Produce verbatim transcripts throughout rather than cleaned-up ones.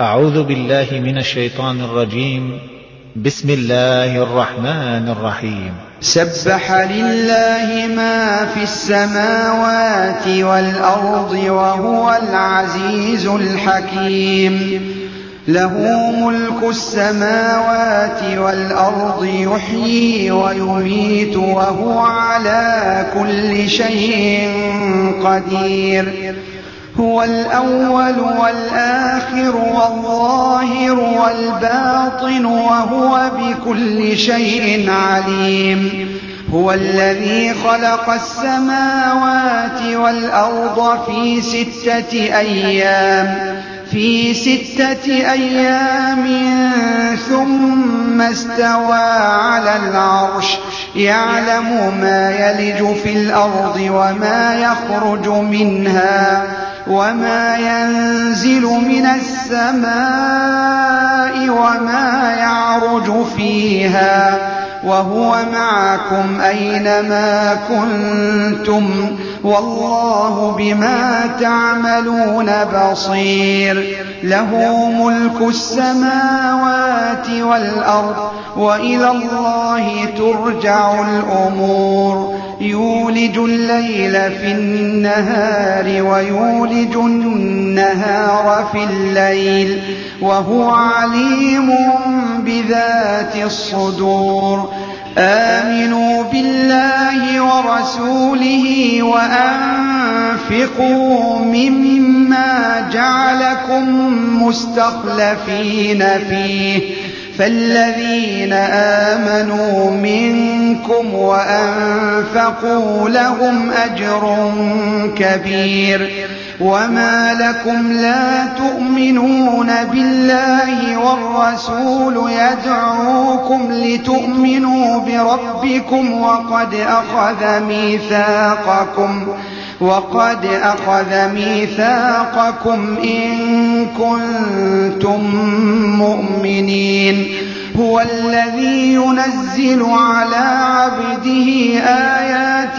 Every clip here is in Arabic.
أعوذ بالله من الشيطان الرجيم. بسم الله الرحمن الرحيم. سبح لله ما في السماوات والأرض وهو العزيز الحكيم. له ملك السماوات والأرض يحيي ويميت وهو على كل شيء قدير. هو الأول والآخر والظاهر والباطن وهو بكل شيء عليم. هو الذي خلق السماوات والأرض في ستة أيام في ستة أيام ثم استوى على العرش يعلم ما يلج في الأرض وما يخرج منها وما ينزل من السماء وما يعرج فيها وهو معكم أينما كنتم والله بما تعملون بصير. له ملك السماوات والأرض وإلى الله ترجع الأمور. يولج الليل في النهار ويولج النهار في الليل وهو عليم بذات الصدور. آمنوا بالله ورسوله وأنفقوا مما جعلكم مستخلفين فيه فالذين آمنوا منكم وأنفقوا لهم أجر كبير. وما لكم لا تؤمنون بالله والرسول يدعوكم لتؤمنوا بربكم وقد أخذ ميثاقكم وقد أخذ ميثاقكم إن كنتم مؤمنين. هو الذي ينزل على عبده آيات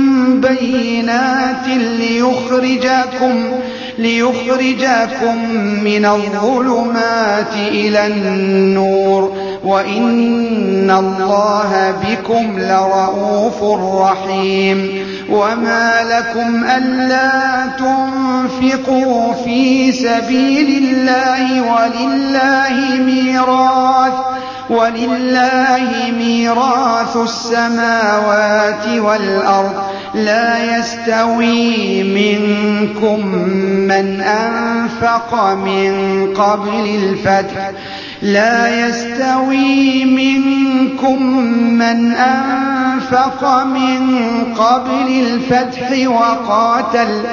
بينات ليخرجكم ليخرجكم من الظلمات إلى النور وإن الله بكم لرءوف رحيم. وما لكم ألا تنفقوا في سبيل الله ولله ميراث ولله ميراث السماوات والأرض. لا يستوي منكم من أنفق من قبل الفتح لا يستوي منكم من أنفق من قبل الفتح وقاتل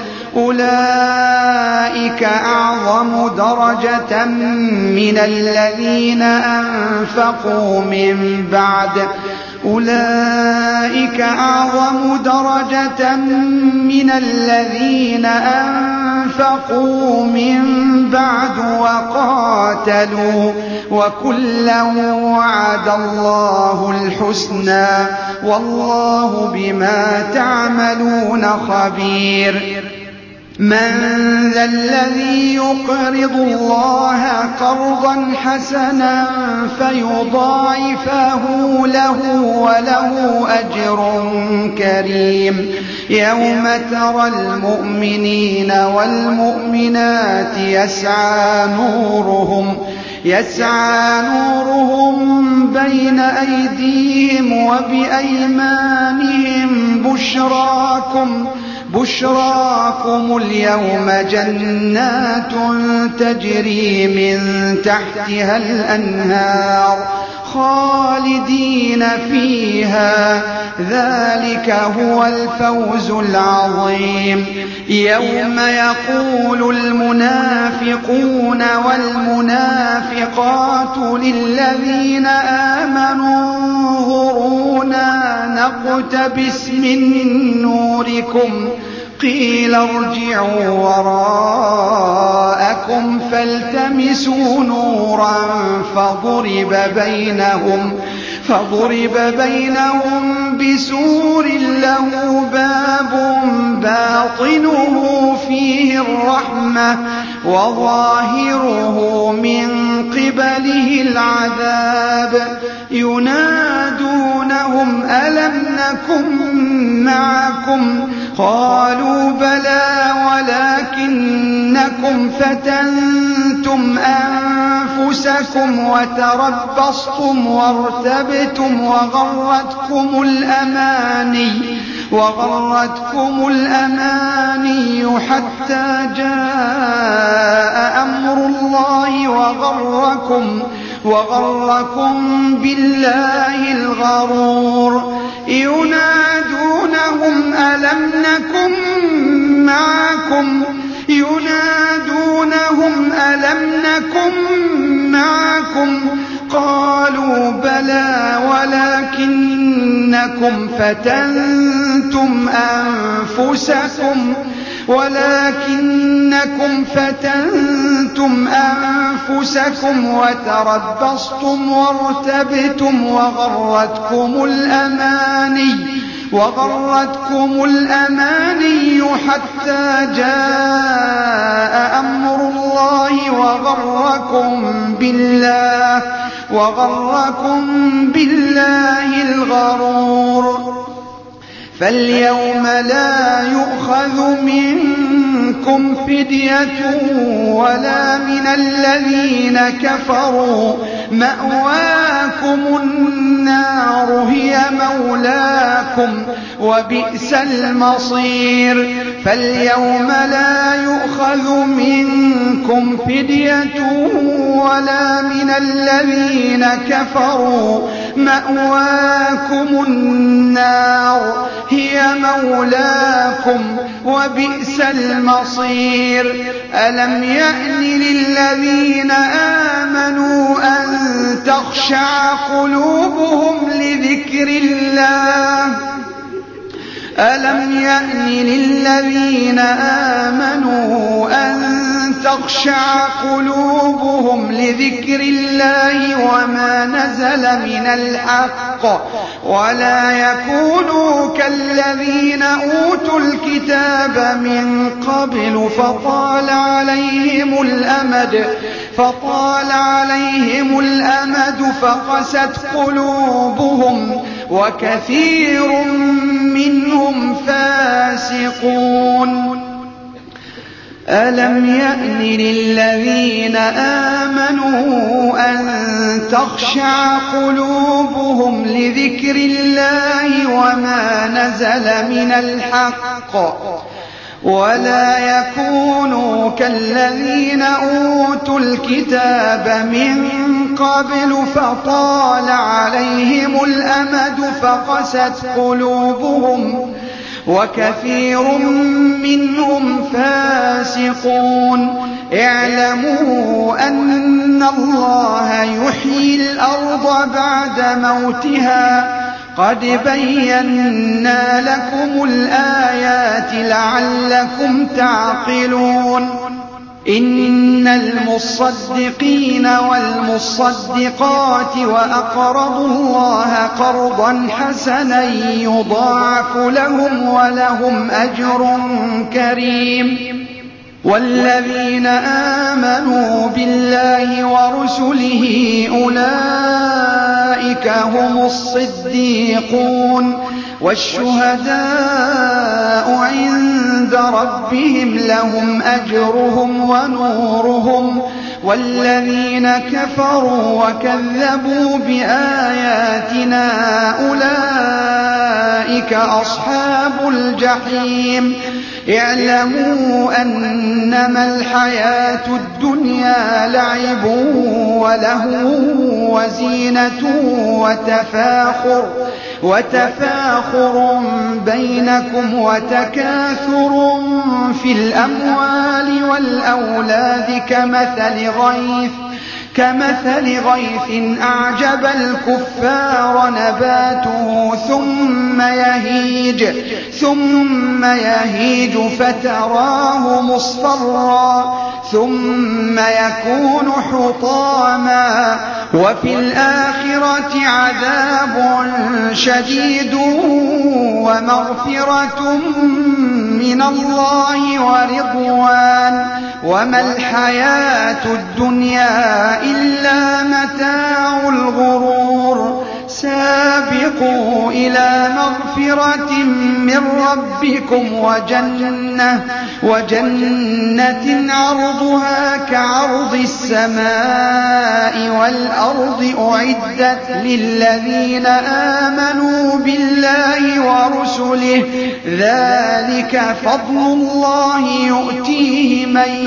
أولئك أعظم درجة من الذين أنفقوا من بعد أولئك أعظم درجة من الذين أنفقوا من بعد وقاتلوا وكلا وعد الله الحسنى والله بما تعملون خبير. من ذا الذي يقرض الله قرضا حسنا فيضاعفه له وله أجر كريم. يوم ترى المؤمنين والمؤمنات يسعى نورهم يسعى نورهم بين أيديهم وبأيمانهم بشراكم بشراكم اليوم جنات تجري من تحتها الأنهار خالدين فيها ذلك هو الفوز العظيم. يوم يقول المنافقون والمنافقات للذين آمنوا انظرونا نقتبس من نوركم قيل ارجعوا وراءكم فالتمسوا نورا فضرب بينهم فضرب بينهم بسور له باب باطنه فيه الرحمة وظاهره من عليه العذاب ينادونهم ألم نكن معكم قالوا بلى ولكنكم فتنتم أنفسكم وتربصتم وارتبتم وغرتكم الأماني وغرتكم الأماني حتى جاء أمر الله وغركم وغركم بالله الغرور ينادونهم ألم نكن معكم ينادونهم ألم نكن معكم قالوا بلى ولكنكم فتنتم أنفسكم ولكنكم فتنتم أنفسكم وتربصتم وارتبتم وغرتكم الأماني وغرتكم الأماني حتى جاء أمر الله وغركم بالله وغركم بالله الغرور فاليوم لا يؤخذ منكم فدية ولا من الذين كفروا مأواكم النار هي مولاكم وبئس المصير فاليوم لا يؤخذ منكم فدية ولا من الذين كفروا مأواكم النار هي مولاكم وبئس المصير ألم يأن للذين آمنوا أن تخشع قلوبهم لذكر الله ألم يأن للذين آمنوا أن تخشع قلوبهم لذكر الله وما نزل من الحق ولا يكونوا كالذين أوتوا الكتاب من قبل فطال عليهم الأمد فطال عليهم الأمد فقست قلوبهم وكثير منهم فاسقون ألم يأن للذين آمنوا أن تخشع قلوبهم لذكر الله وما نزل من الحق ولا يكونوا كالذين أوتوا الكتاب من قبل فطال عليهم الأمد فقست قلوبهم وكثير منهم فاسقون اعلموا أن الله يحيي الأرض بعد موتها قد بينا لكم الآيات لعلكم تعقلون إن المصدقين والمصدقات وأقرضوا الله قرضا حسنا يضاعف لهم ولهم أجر كريم والذين آمنوا بالله ورسله أولئك هم الصديقون والشهداء عند ربهم لهم أجرهم ونورهم والذين كفروا وكذبوا بآياتنا أولئك أصحاب الجحيم اعلموا أنما الحياة الدنيا لعب ولهو وزينة وتفاخر وتفاخر بينكم وتكاثر في الأموال والأولاد كمثل غيث كمثل غيث أعجب الكفار نباته ثم يهيج ثم يهيج فتراه مصفرا ثم يكون حطاما وفي الآخرة عذاب شديد ومغفرة من الله ورضوان وما الحياة الدنيا إلا متاع الغرور سابقوا إلى مغفرة من ربكم وجنة, وجنة عرضها كعرض السماء والأرض أعدت للذين آمنوا بالله ورسله ذلك فضل الله يؤتيه من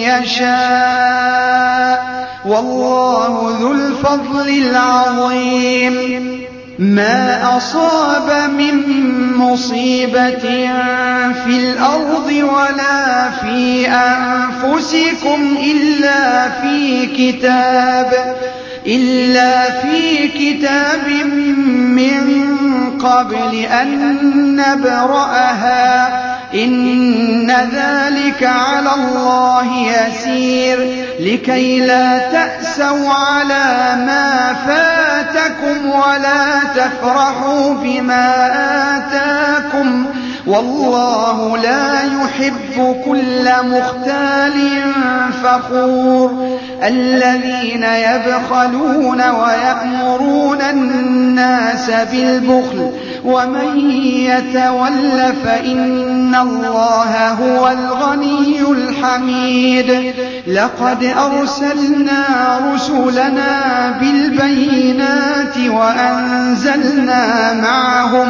يشاء والله ذو الفضل العظيم ما أصاب من مصيبة في الأرض ولا في أنفسكم إلا في كتاب إلا في كتاب من قبل أن نبرأها إن ذلك على الله يسير لكي لا تأسوا على ما فاتكم ولا تفرحوا بما آتاكم والله لا يحب كل مختال فخور الذين يبخلون ويأمرون الناس بالبخل ومن يتول فإن الله هو الغني الحميد لقد أرسلنا رسلنا بالبينات وأنزلنا معهم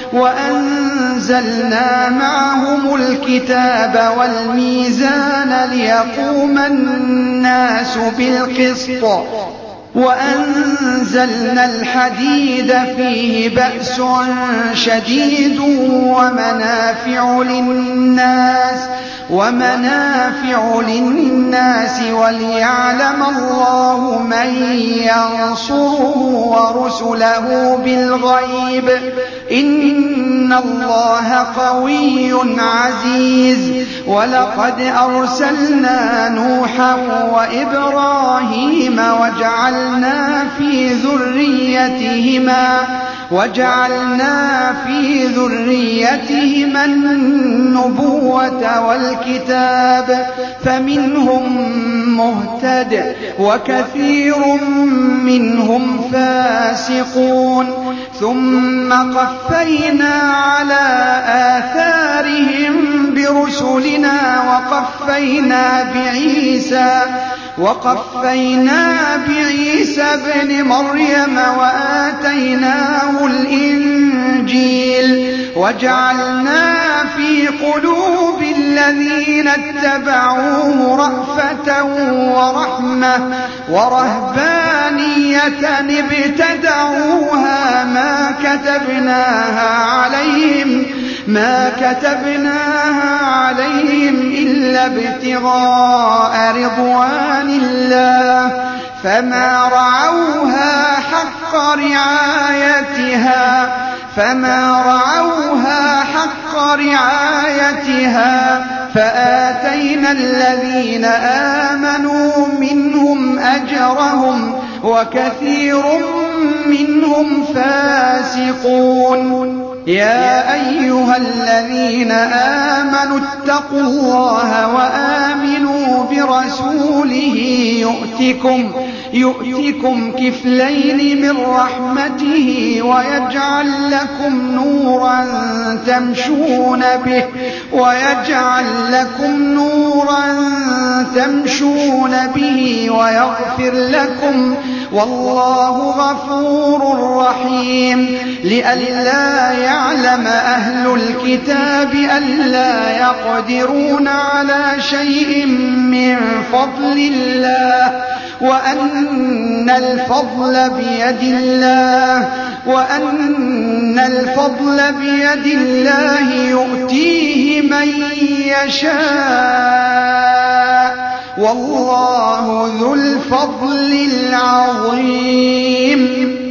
وأنزلنا معهم الكتاب والميزان ليقوم الناس بالقسط وأنزلنا الحديد فيه بأس شديد ومنافع للناس ومنافع للناس وليعلم الله من ينصره ورسله بالغيب إن الله قوي عزيز ولقد أرسلنا نوحا وإبراهيم وجعلنا في ذريتهما وجعلنا في ذريتهما النبوة والكتاب فمنهم مهتد وكثير منهم فاسقون ثم قفينا على آثارهم برسلنا وقفينا بعيسى وقفينا بعيسى ابن مريم وآتيناه الإنجيل وجعلنا في قلوب الذين اتبعوه رأفة ورحمة ورهبانية ابتدعوها ما كتبناها عليهم ما كتبناها عليهم إلا ابتغاء رضوان الله فما رعوها حق رعايتها فما رعوها حق رعايتها فآتينا الذين آمنوا منهم أجرهم وكثير منهم فاسقون يا أيها الذين آمنوا اتقوا الله وآمنوا برسوله يؤتكم يؤتكم كفلين من رحمته ويجعل لكم نورا تمشون به ويجعل لكم نورا تمشون به ويغفر لكم والله غفور رحيم لئلا يعلم أهل الكتاب ألا يقدرون على شيء من فضل الله وأن الفضل بيد الله وأن الفضل بيد الله يؤتيه من يشاء والله ذو الفضل العظيم